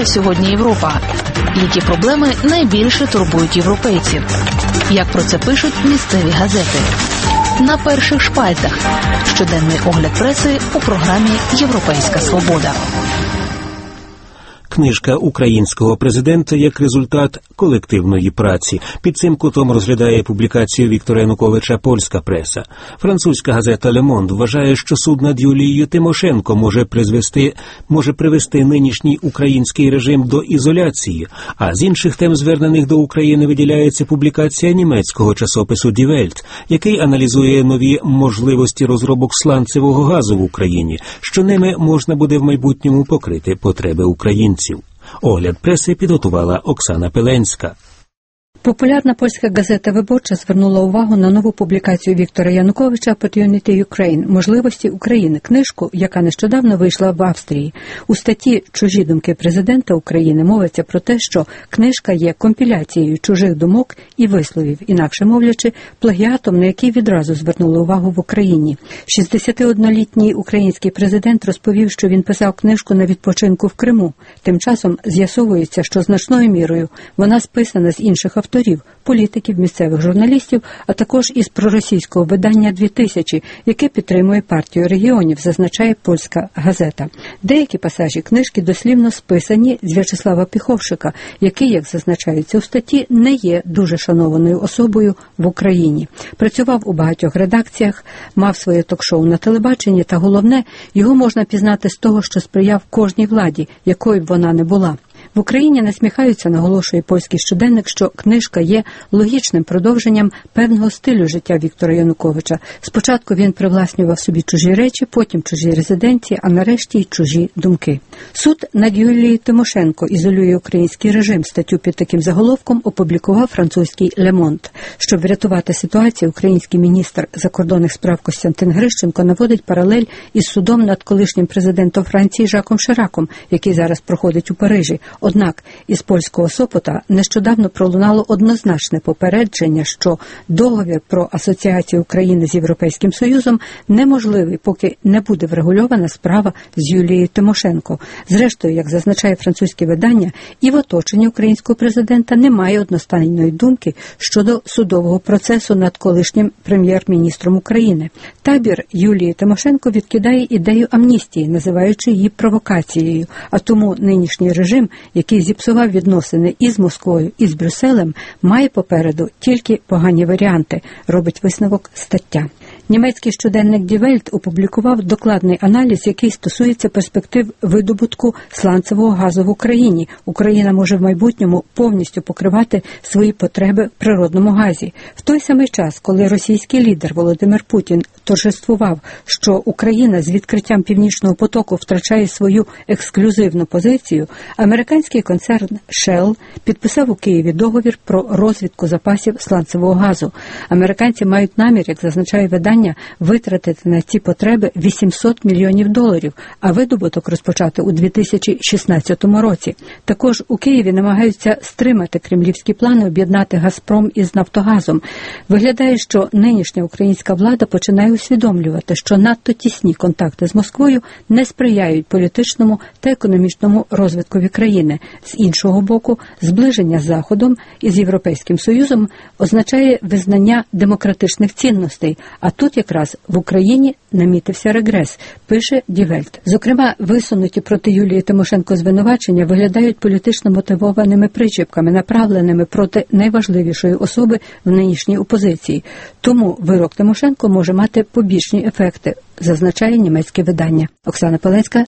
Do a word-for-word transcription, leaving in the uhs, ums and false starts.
живе сьогодні Європа? Які проблеми найбільше турбують європейців? Як про це пишуть місцеві газети? На перших шпальтах. Щоденний огляд преси у програмі «Європейська свобода». Книжка українського президента як результат колективної праці. Під цим кутом розглядає публікацію Віктора Януковича польська преса. Французька газета «Ле Монд» вважає, що суд над Юлією Тимошенко може призвести, може привести нинішній український режим до ізоляції. А з інших тем, звернених до України, виділяється публікація німецького часопису «Die Welt», який аналізує нові можливості розробок сланцевого газу в Україні, що ними можна буде в майбутньому покрити потреби українців. Огляд преси підготувала Оксана Пеленська. Популярна польська газета «Виборча» звернула увагу на нову публікацію Віктора Януковича «Opportunity Ukraine» – «Можливості України», книжку, яка нещодавно вийшла в Австрії. У статті «Чужі думки президента України» мовиться про те, що книжка є компіляцією чужих думок і висловів, інакше мовлячи, плагіатом, на який відразу звернули увагу в Україні. шістдесятиоднолітній український президент розповів, що він писав книжку на відпочинку в Криму. Тим часом з'ясовується, що значною мірою вона списана з інших авторів, політиків, місцевих журналістів, а також із проросійського видання «дві тисячі», яке підтримує партію регіонів, зазначає польська газета. Деякі пасажі книжки дослівно списані з В'ячеслава Піховшика, який, як зазначається у статті, не є дуже шанованою особою в Україні. Працював у багатьох редакціях, мав своє ток-шоу на телебаченні, та головне, його можна пізнати з того, що сприяв кожній владі, якою б вона не була. В Україні насміхаються, наголошує польський щоденник, що книжка є логічним продовженням певного стилю життя Віктора Януковича. Спочатку він привласнював собі чужі речі, потім чужі резиденції, а нарешті й чужі думки. Суд над Юлією Тимошенко ізолює український режим. Статтю під таким заголовком опублікував французький «Ле Монд». Щоб врятувати ситуацію, український міністр закордонних справ Костянтин Грищенко наводить паралель із судом над колишнім президентом Франції Жаком Шираком, який зараз проходить у Парижі. Однак із польського Сопота нещодавно пролунало однозначне попередження, що договір про асоціацію України з Європейським Союзом неможливий, поки не буде врегульована справа з Юлією Тимошенко. Зрештою, як зазначає французьке видання, і в оточенні українського президента немає одностайної думки щодо судового процесу над колишнім прем'єр-міністром України. Табір Юлії Тимошенко відкидає ідею амністії, називаючи її провокацією, а тому нинішній режим, який зіпсував відносини і з Москвою, і з Брюсселем, має попереду тільки погані варіанти, робить висновок стаття. Німецький щоденник «Die Welt» опублікував докладний аналіз, який стосується перспектив видобутку сланцевого газу в Україні. Україна може в майбутньому повністю покривати свої потреби в природному газі. В той самий час, коли російський лідер Володимир Путін торжествував, що Україна з відкриттям Північного потоку втрачає свою ексклюзивну позицію, американський концерн Shell підписав у Києві договір про розвідку запасів сланцевого газу. Американці мають намір, як зазначає видання, витратити на ці потреби вісімсот мільйонів доларів, а видобуток розпочати у дві тисячі шістнадцятому році. Також у Києві намагаються стримати кремлівські плани об'єднати «Газпром» із «Нафтогазом». Виглядає, що нинішня українська влада починає усвідомлювати, що надто тісні контакти з Москвою не сприяють політичному та економічному розвиткові країни. З іншого боку, зближення з Заходом і з Європейським Союзом означає визнання демократичних цінностей, а тут якраз в Україні намітився регрес, пише «Die Welt». Зокрема, висунуті проти Юлії Тимошенко звинувачення виглядають політично мотивованими причіпками, направленими проти найважливішої особи в нинішній опозиції. Тому вирок Тимошенко може мати побічні ефекти, зазначає німецьке видання. Оксана Пеленська,